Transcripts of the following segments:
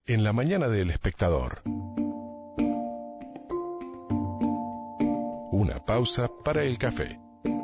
En la mañana del Espectador. Una pausa para el café.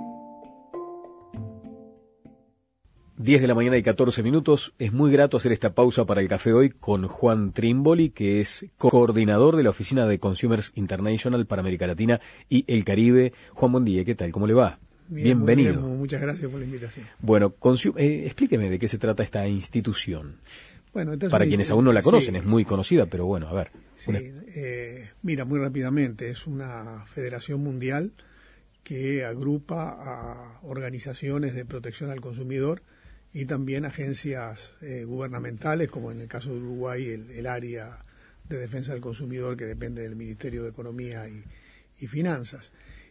10 de la mañana y 14 minutos. Es muy grato hacer esta pausa para el café hoy con Juan Trimboli, que es coordinador de la Oficina de Consumers International para América Latina y el Caribe. Juan, buen día, ¿qué tal? ¿Cómo le va? Bien, bienvenido. Muy bien, muchas gracias por la invitación. Bueno, explíqueme de qué se trata esta institución. Bueno, para quienes aún no la conocen, sí. Es muy conocida, pero bueno, a ver. Sí, mira, muy rápidamente, es una federación mundial que agrupa a organizaciones de protección al consumidor y también agencias gubernamentales, como en el caso de Uruguay, el área de defensa del consumidor, que depende del Ministerio de Economía y Finanzas.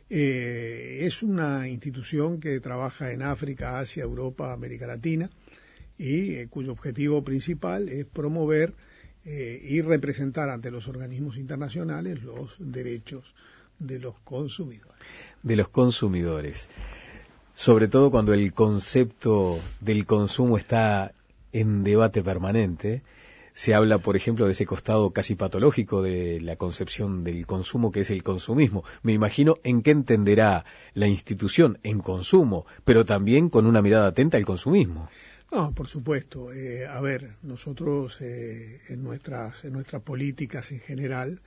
Es una institución que trabaja en África, Asia, Europa, América Latina, y cuyo objetivo principal es promover y representar ante los organismos internacionales los derechos de los consumidores. De los consumidores. Sobre todo cuando el concepto del consumo está en debate permanente. Se habla, por ejemplo, de ese costado casi patológico de la concepción del consumo, que es el consumismo. Me imagino en qué entenderá la institución en consumo, pero también con una mirada atenta al consumismo. No, por supuesto. A ver, nosotros en nuestras políticas en general,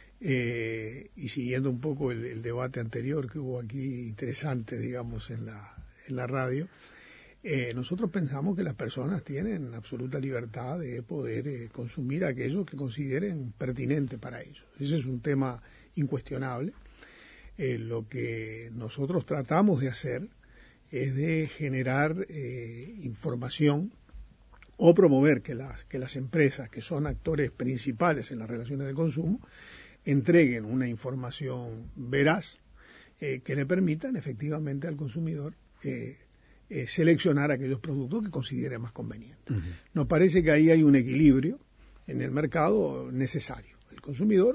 y siguiendo un poco el debate anterior que hubo aquí, interesante, digamos, en la radio, nosotros pensamos que las personas tienen absoluta libertad de poder consumir aquello que consideren pertinente para ellos. Ese es un tema incuestionable. Lo que nosotros tratamos de hacer es de generar información o promover que las empresas, que son actores principales en las relaciones de consumo, entreguen una información veraz que le permitan efectivamente al consumidor seleccionar aquellos productos que considere más convenientes. Uh-huh. Nos parece que ahí hay un equilibrio en el mercado necesario. El consumidor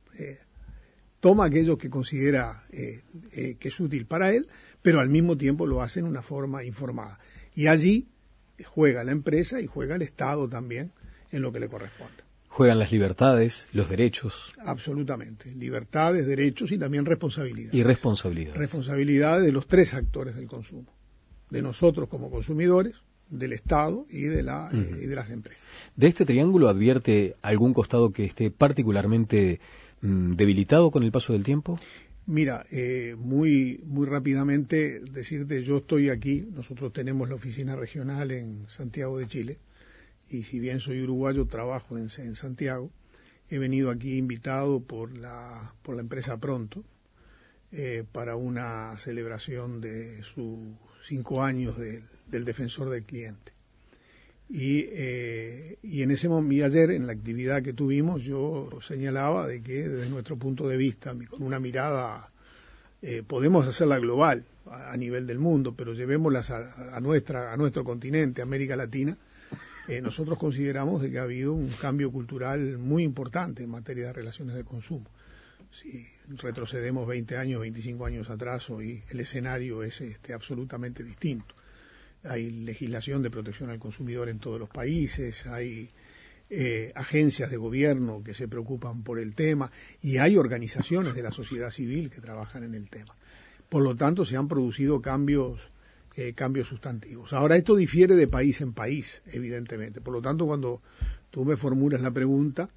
toma aquello que considera que es útil para él, pero al mismo tiempo lo hace en una forma informada. Y allí juega la empresa y juega el Estado también en lo que le corresponde. Juegan las libertades, los derechos. Absolutamente. Libertades, derechos y también responsabilidades. Y responsabilidades. Responsabilidades de los tres actores del consumo. De nosotros como consumidores, del Estado y de las empresas. ¿De este triángulo advierte algún costado que esté particularmente debilitado con el paso del tiempo? Mira, muy rápidamente decirte, yo estoy aquí, nosotros tenemos la oficina regional en Santiago de Chile, y si bien soy uruguayo, trabajo en Santiago. He venido aquí invitado por la empresa Pronto para una celebración de sus 5 años del defensor del cliente. Y en ese momento, y ayer en la actividad que tuvimos, yo señalaba de que desde nuestro punto de vista, con una mirada, podemos hacerla global a nivel del mundo, pero llevémoslas a nuestro continente, América Latina. Nosotros consideramos de que ha habido un cambio cultural muy importante en materia de relaciones de consumo. Si retrocedemos 20 años, 25 años atrás, hoy el escenario es absolutamente distinto. Hay legislación de protección al consumidor en todos los países, hay agencias de gobierno que se preocupan por el tema y hay organizaciones de la sociedad civil que trabajan en el tema. Por lo tanto, se han producido cambios sustantivos. Ahora, esto difiere de país en país, evidentemente. Por lo tanto, cuando tú me formulas la pregunta,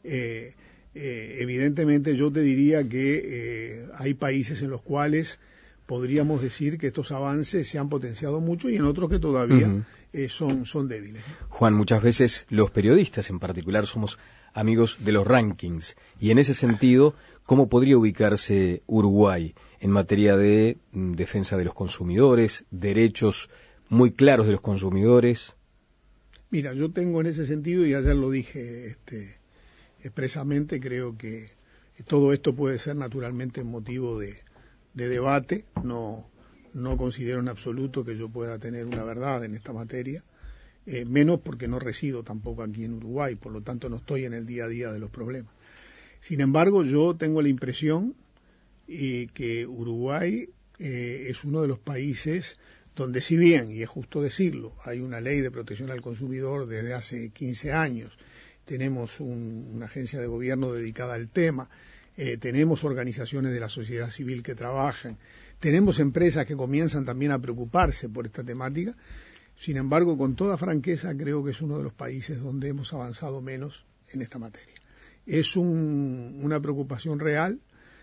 evidentemente yo te diría que hay países en los cuales podríamos decir que estos avances se han potenciado mucho y en otros que todavía son débiles. Juan, muchas veces los periodistas en particular somos amigos de los rankings y en ese sentido, ¿cómo podría ubicarse Uruguay en materia de defensa de los consumidores, derechos muy claros de los consumidores? Mira, yo tengo en ese sentido, y ayer lo dije expresamente, creo que todo esto puede ser naturalmente motivo de debate. No considero en absoluto que yo pueda tener una verdad en esta materia, menos porque no resido tampoco aquí en Uruguay, por lo tanto no estoy en el día a día de los problemas. Sin embargo, yo tengo la impresión que Uruguay es uno de los países donde, si bien, y es justo decirlo, hay una ley de protección al consumidor desde hace 15 años, tenemos una agencia de gobierno dedicada al tema, tenemos organizaciones de la sociedad civil que trabajan, tenemos empresas que comienzan también a preocuparse por esta temática. Sin embargo, con toda franqueza, creo que es uno de los países donde hemos avanzado menos en esta materia. Es una preocupación real.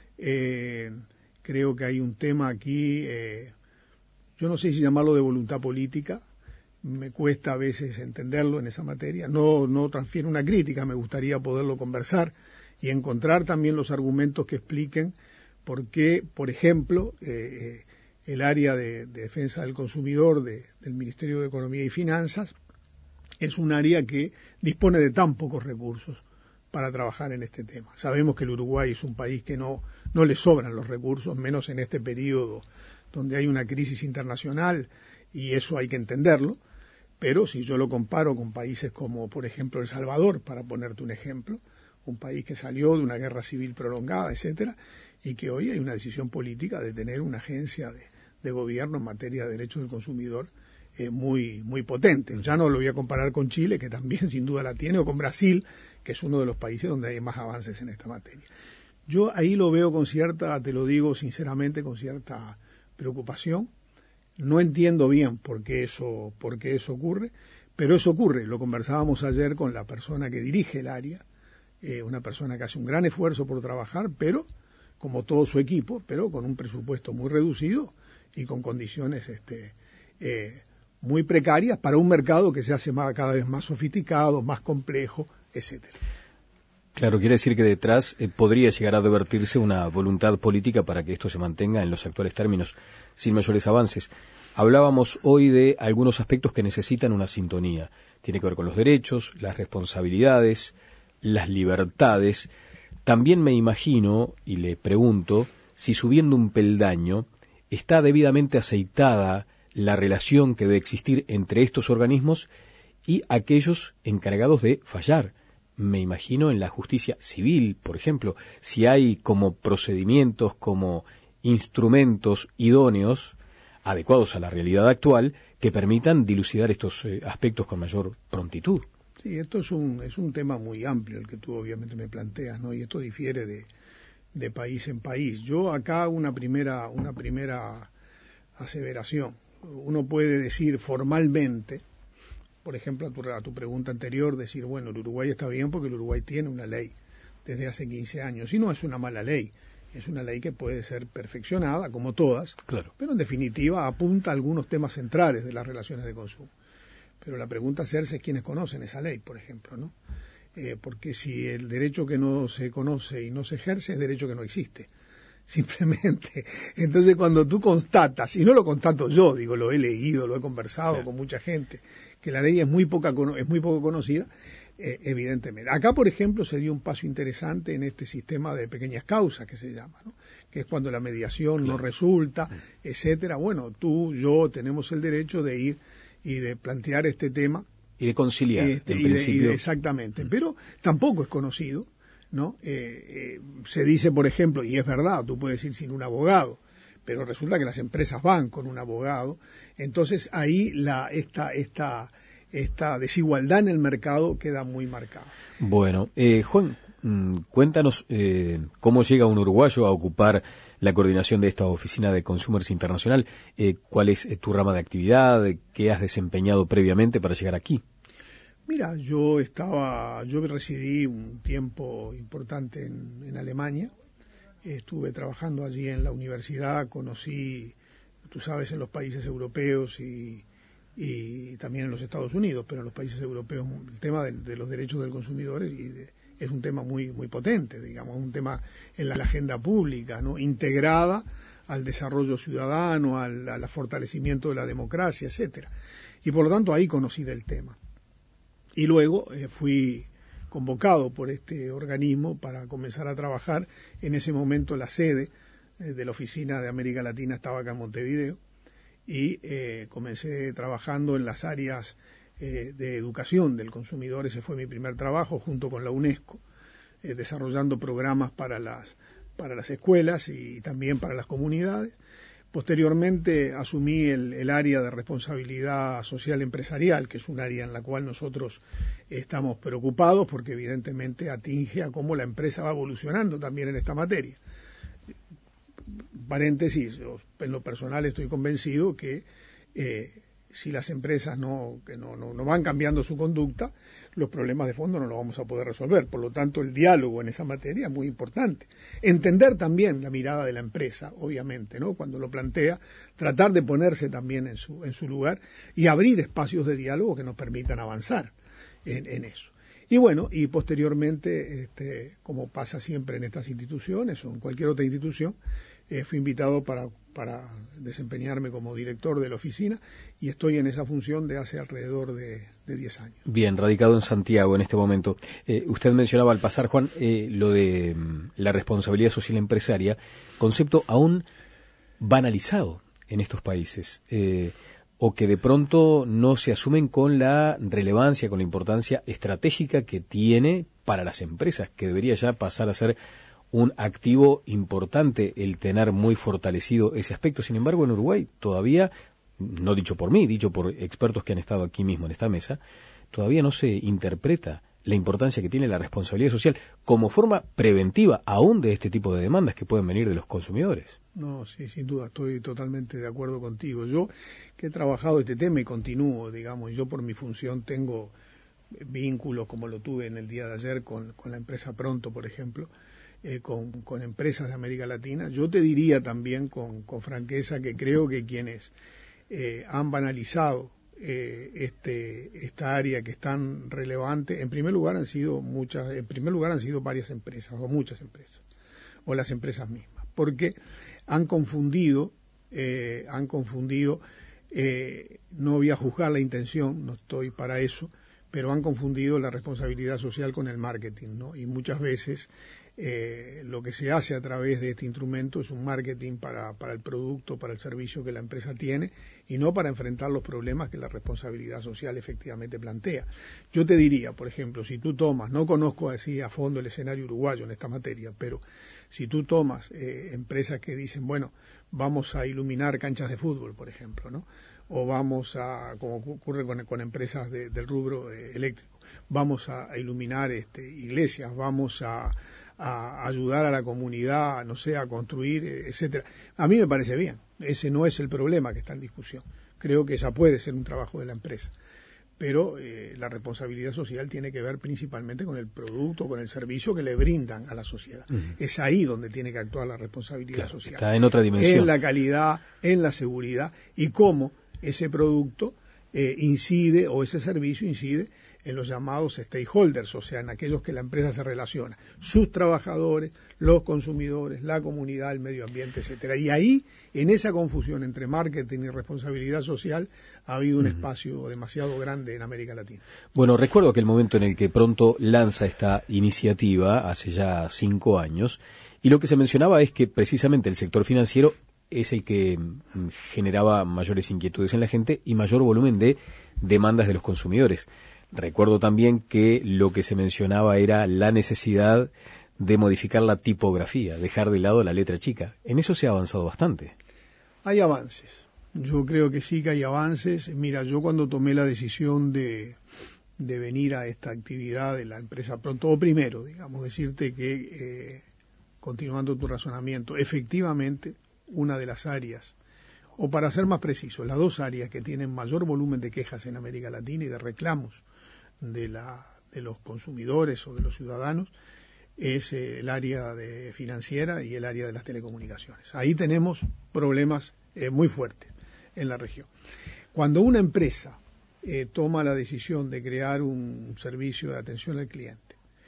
Creo que hay un tema aquí, yo no sé si llamarlo de voluntad política, me cuesta a veces entenderlo en esa materia. No transfiero una crítica, me gustaría poderlo conversar y encontrar también los argumentos que expliquen por qué, por ejemplo, el área de defensa del consumidor del Ministerio de Economía y Finanzas es un área que dispone de tan pocos recursos para trabajar en este tema. Sabemos que el Uruguay es un país que no le sobran los recursos, menos en este periodo donde hay una crisis internacional, y eso hay que entenderlo, pero si yo lo comparo con países como, por ejemplo, El Salvador, para ponerte un ejemplo, un país que salió de una guerra civil prolongada, etcétera, y que hoy hay una decisión política de tener una agencia de gobierno en materia de derechos del consumidor muy potente. Ya no lo voy a comparar con Chile, que también sin duda la tiene, o con Brasil, que es uno de los países donde hay más avances en esta materia. Yo ahí lo veo con cierta, te lo digo sinceramente, con cierta preocupación. No entiendo bien por qué eso ocurre, pero eso ocurre. Lo conversábamos ayer con la persona que dirige el área, una persona que hace un gran esfuerzo por trabajar, pero como todo su equipo, pero con un presupuesto muy reducido y con condiciones muy precarias para un mercado que se hace cada vez más sofisticado, más complejo, etcétera. Claro, quiere decir que detrás podría llegar a advertirse una voluntad política para que esto se mantenga en los actuales términos, sin mayores avances. Hablábamos hoy de algunos aspectos que necesitan una sintonía. Tiene que ver con los derechos, las responsabilidades, las libertades. También me imagino, y le pregunto, si subiendo un peldaño está debidamente aceitada la relación que debe existir entre estos organismos y aquellos encargados de fallar. Me imagino en la justicia civil, por ejemplo, si hay como procedimientos, como instrumentos idóneos, adecuados a la realidad actual, que permitan dilucidar estos aspectos con mayor prontitud. Sí, esto es un tema muy amplio el que tú obviamente me planteas, ¿no? Y esto difiere de país en país. Yo acá hago una primera aseveración. Uno puede decir formalmente, por ejemplo, a tu pregunta anterior, decir, bueno, el Uruguay está bien porque el Uruguay tiene una ley desde hace 15 años. Y no es una mala ley, es una ley que puede ser perfeccionada, como todas, claro, pero en definitiva apunta a algunos temas centrales de las relaciones de consumo. Pero la pregunta a hacerse es quiénes conocen esa ley, por ejemplo, ¿no? Porque si el derecho que no se conoce y no se ejerce es derecho que no existe. Simplemente. Entonces, cuando tú constatas, y no lo constato yo, digo, lo he leído, lo he conversado con mucha gente, que la ley es muy poco conocida, evidentemente. Acá, por ejemplo, se dio un paso interesante en este sistema de pequeñas causas que se llama, ¿no? Que es cuando la mediación no resulta, etcétera. Bueno, tú, yo tenemos el derecho de ir y de plantear este tema. Y de conciliar, en principio. Exactamente, pero tampoco es conocido, ¿no? Se dice, por ejemplo, y es verdad, tú puedes ir sin un abogado, pero resulta que las empresas van con un abogado. Entonces ahí esta desigualdad en el mercado queda muy marcada. Bueno, Juan, cuéntanos cómo llega un uruguayo a ocupar la coordinación de esta oficina de Consumers Internacional. ¿Cuál es tu rama de actividad? ¿Qué has desempeñado previamente para llegar aquí? Mira, yo residí un tiempo importante en Alemania. Estuve trabajando allí en la universidad, conocí, tú sabes, en los países europeos y también en los Estados Unidos, pero en los países europeos el tema de los derechos del consumidor es un tema muy potente, digamos, un tema en la agenda pública, ¿no? Integrada al desarrollo ciudadano, al fortalecimiento de la democracia, etcétera. Y por lo tanto ahí conocí del tema. Y luego fui convocado por este organismo para comenzar a trabajar. En ese momento la sede de la Oficina de América Latina estaba acá en Montevideo, y comencé trabajando en las áreas de educación del consumidor. Ese fue mi primer trabajo junto con la UNESCO, desarrollando programas para las escuelas y también para las comunidades. Posteriormente asumí el área de responsabilidad social empresarial, que es un área en la cual nosotros estamos preocupados porque evidentemente atinge a cómo la empresa va evolucionando también en esta materia. Paréntesis, yo, en lo personal estoy convencido que si las empresas no van cambiando su conducta, los problemas de fondo no los vamos a poder resolver. Por lo tanto, el diálogo en esa materia es muy importante. Entender también la mirada de la empresa, obviamente, ¿no? Cuando lo plantea, tratar de ponerse también en su lugar y abrir espacios de diálogo que nos permitan avanzar en eso. Y bueno, y posteriormente, como pasa siempre en estas instituciones o en cualquier otra institución, fui invitado para desempeñarme como director de la oficina y estoy en esa función de hace alrededor de 10 años. Bien, radicado en Santiago en este momento. Usted mencionaba al pasar, Juan, lo de la responsabilidad social empresaria, concepto aún banalizado en estos países, o que de pronto no se asumen con la relevancia, con la importancia estratégica que tiene para las empresas, que debería ya pasar a ser un activo importante el tener muy fortalecido ese aspecto. Sin embargo, en Uruguay todavía, no dicho por mí, dicho por expertos que han estado aquí mismo en esta mesa, todavía no se interpreta la importancia que tiene la responsabilidad social como forma preventiva aún de este tipo de demandas que pueden venir de los consumidores. No, sí, sin duda, estoy totalmente de acuerdo contigo. Yo que he trabajado este tema y continúo, digamos, yo por mi función tengo vínculos como lo tuve en el día de ayer con la empresa Pronto, por ejemplo, con empresas de América Latina. Yo te diría también con franqueza que creo que quienes han banalizado esta área que es tan relevante, en primer lugar han sido varias empresas o muchas empresas o las empresas mismas, porque han confundido, no voy a juzgar la intención, no estoy para eso, pero han confundido la responsabilidad social con el marketing, ¿no? Y muchas veces lo que se hace a través de este instrumento es un marketing para el producto, para el servicio que la empresa tiene y no para enfrentar los problemas que la responsabilidad social efectivamente plantea. Yo te diría, por ejemplo, si tú tomas, no conozco así a fondo el escenario uruguayo en esta materia, pero si tú tomas empresas que dicen, bueno, vamos a iluminar canchas de fútbol, por ejemplo, ¿no? O vamos a, como ocurre con empresas del rubro eléctrico, vamos a iluminar iglesias, vamos a ayudar a la comunidad, no sé, a construir, etcétera. A mí me parece bien, ese no es el problema que está en discusión. Creo que ya puede ser un trabajo de la empresa, pero la responsabilidad social tiene que ver principalmente con el producto, con el servicio que le brindan a la sociedad. Es ahí donde tiene que actuar la responsabilidad social. Está en otra dimensión. En la calidad, en la seguridad y cómo ese producto incide o ese servicio incide en los llamados stakeholders, o sea, en aquellos que la empresa se relaciona, sus trabajadores, los consumidores, la comunidad, el medio ambiente, etcétera. Y ahí, en esa confusión entre marketing y responsabilidad social, ha habido un espacio demasiado grande en América Latina. Bueno, recuerdo que el momento en el que Pronto lanza esta iniciativa, hace ya 5 años, y lo que se mencionaba es que precisamente el sector financiero es el que generaba mayores inquietudes en la gente y mayor volumen de demandas de los consumidores. Recuerdo también que lo que se mencionaba era la necesidad de modificar la tipografía, dejar de lado la letra chica. En eso se ha avanzado bastante. Hay avances. Yo creo que sí que hay avances. Mira, yo cuando tomé la decisión de venir a esta actividad de la empresa Pronto, o primero, digamos, decirte que, continuando tu razonamiento, efectivamente, una de las áreas, o para ser más preciso, las dos áreas que tienen mayor volumen de quejas en América Latina y de reclamos de los consumidores o de los ciudadanos, es el área financiera y el área de las telecomunicaciones. Ahí tenemos problemas muy fuertes en la región. Cuando una empresa toma la decisión de crear un servicio de atención al cliente,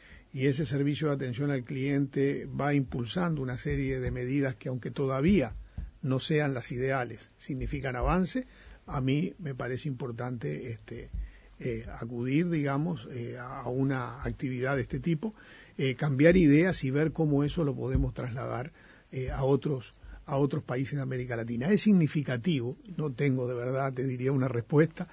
y ese servicio de atención al cliente va impulsando una serie de medidas que, aunque todavía no sean las ideales, significan avance, a mí me parece importante acudir, digamos, a una actividad de este tipo, cambiar ideas y ver cómo eso lo podemos trasladar a otros países de América Latina. Es significativo, no tengo de verdad, te diría una respuesta,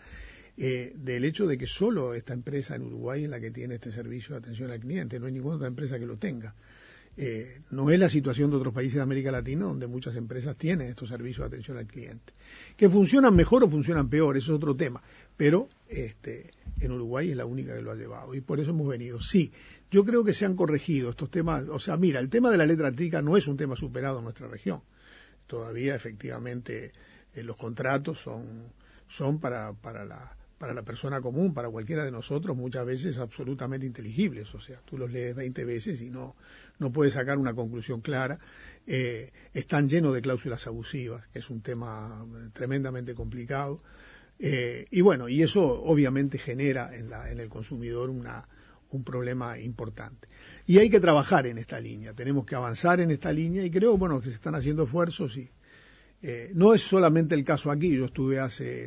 del hecho de que solo esta empresa en Uruguay es la que tiene este servicio de atención al cliente, no hay ninguna otra empresa que lo tenga. No es la situación de otros países de América Latina, donde muchas empresas tienen estos servicios de atención al cliente. Que funcionan mejor o funcionan peor, eso es otro tema, pero en Uruguay es la única que lo ha llevado, y por eso hemos venido. Sí, yo creo que se han corregido estos temas. O sea, mira, el tema de la letra chica no es un tema superado en nuestra región. Todavía, efectivamente, los contratos son para la persona común, para cualquiera de nosotros, muchas veces absolutamente inteligibles. O sea, tú los lees 20 veces y no puedes sacar una conclusión clara. Están llenos de cláusulas abusivas, que es un tema tremendamente complicado. Y bueno, y eso obviamente genera en el consumidor un problema importante. Y hay que trabajar en esta línea, tenemos que avanzar en esta línea, y creo, bueno, que se están haciendo esfuerzos. Y no es solamente el caso aquí. Yo estuve hace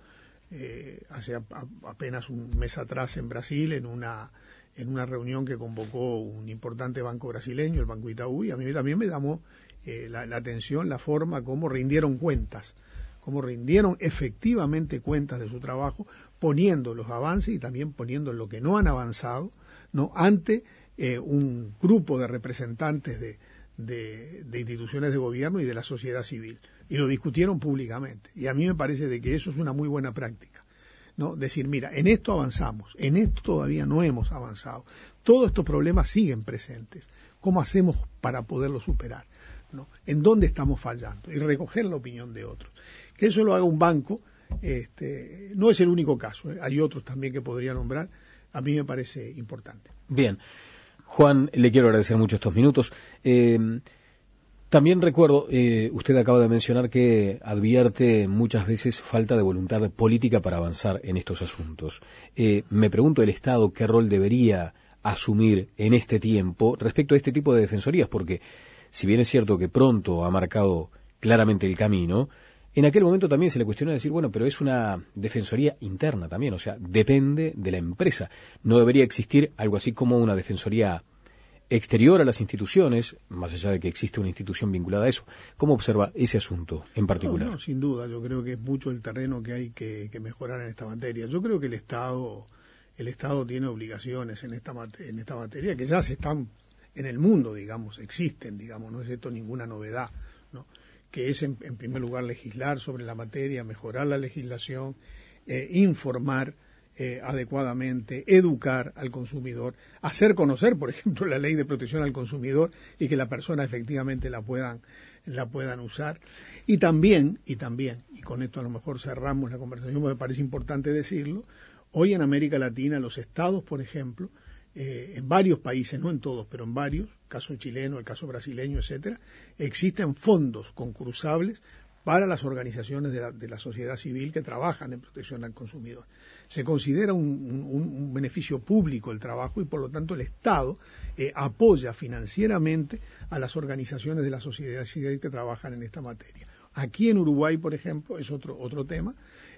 apenas un mes atrás en Brasil en una reunión que convocó un importante banco brasileño, el Banco Itaú, y a mí también me llamó la atención la forma como rindieron cuentas, como rindieron efectivamente cuentas de su trabajo, poniendo los avances y también poniendo lo que no han avanzado, ¿no?, ante un grupo de representantes de instituciones de gobierno y de la sociedad civil, y lo discutieron públicamente. Y a mí me parece de que eso es una muy buena práctica, ¿no? Decir, mira, en esto avanzamos, en esto todavía no hemos avanzado, todos estos problemas siguen presentes, ¿cómo hacemos para poderlos superar?, ¿no? ¿En dónde estamos fallando? Y recoger la opinión de otros. Que eso lo haga un banco, no es el único caso, hay otros también que podría nombrar, a mí me parece importante. Bien. Juan, le quiero agradecer mucho estos minutos. También recuerdo, usted acaba de mencionar que advierte muchas veces falta de voluntad política para avanzar en estos asuntos. Me pregunto, ¿el Estado qué rol debería asumir en este tiempo respecto a este tipo de defensorías? Porque si bien es cierto que pronto ha marcado claramente el camino, en aquel momento también se le cuestiona decir, bueno, pero es una defensoría interna también, o sea, depende de la empresa. ¿No debería existir algo así como una defensoría exterior a las instituciones, más allá de que existe una institución vinculada a eso? ¿Cómo observa ese asunto en particular? No, sin duda, yo creo que es mucho el terreno que hay que mejorar en esta materia. Yo creo que el Estado tiene obligaciones en esta materia que ya se están en el mundo, digamos, existen, digamos, no es esto ninguna novedad, ¿no?, que es en primer lugar legislar sobre la materia, mejorar la legislación, informar adecuadamente, educar al consumidor, hacer conocer, por ejemplo, la ley de protección al consumidor y que la persona efectivamente la puedan usar. Y también, y con esto a lo mejor cerramos la conversación, me parece importante decirlo, hoy en América Latina los estados, por ejemplo, en varios países, no en todos, pero en varios, el caso chileno, el caso brasileño, etcétera, existen fondos concursables para las organizaciones de la sociedad civil que trabajan en protección al consumidor. Se considera un beneficio público el trabajo y por lo tanto el Estado apoya financieramente a las organizaciones de la sociedad civil que trabajan en esta materia. Aquí en Uruguay, por ejemplo, es otro tema.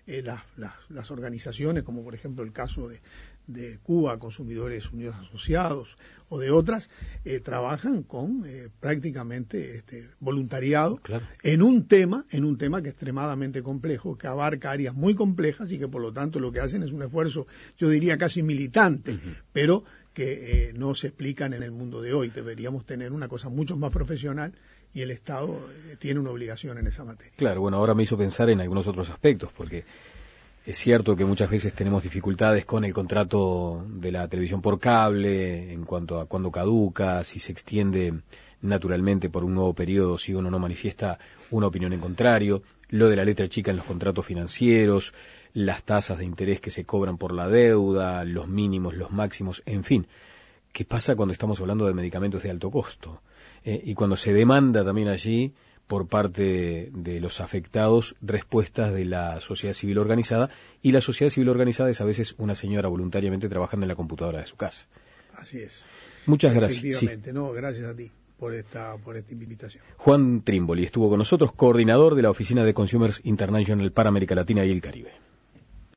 Las organizaciones, como por ejemplo el caso de Cuba, Consumidores Unidos Asociados, o de otras, trabajan con prácticamente voluntariado, claro, en un tema que es extremadamente complejo, que abarca áreas muy complejas y que por lo tanto lo que hacen es un esfuerzo, yo diría casi militante, pero que no se explican en el mundo de hoy. Deberíamos tener una cosa mucho más profesional y el Estado tiene una obligación en esa materia. Claro, bueno, ahora me hizo pensar en algunos otros aspectos, porque es cierto que muchas veces tenemos dificultades con el contrato de la televisión por cable, en cuanto a cuándo caduca, si se extiende naturalmente por un nuevo periodo, si uno no manifiesta una opinión en contrario, lo de la letra chica en los contratos financieros, las tasas de interés que se cobran por la deuda, los mínimos, los máximos, en fin. ¿Qué pasa cuando estamos hablando de medicamentos de alto costo? Y cuando se demanda también allí, por parte de los afectados, respuestas de la sociedad civil organizada, y la sociedad civil organizada es a veces una señora voluntariamente trabajando en la computadora de su casa. Así es. Muchas gracias. Efectivamente, sí. No, gracias a ti por esta invitación. Juan Trimboli estuvo con nosotros, coordinador de la Oficina de Consumers International para América Latina y el Caribe.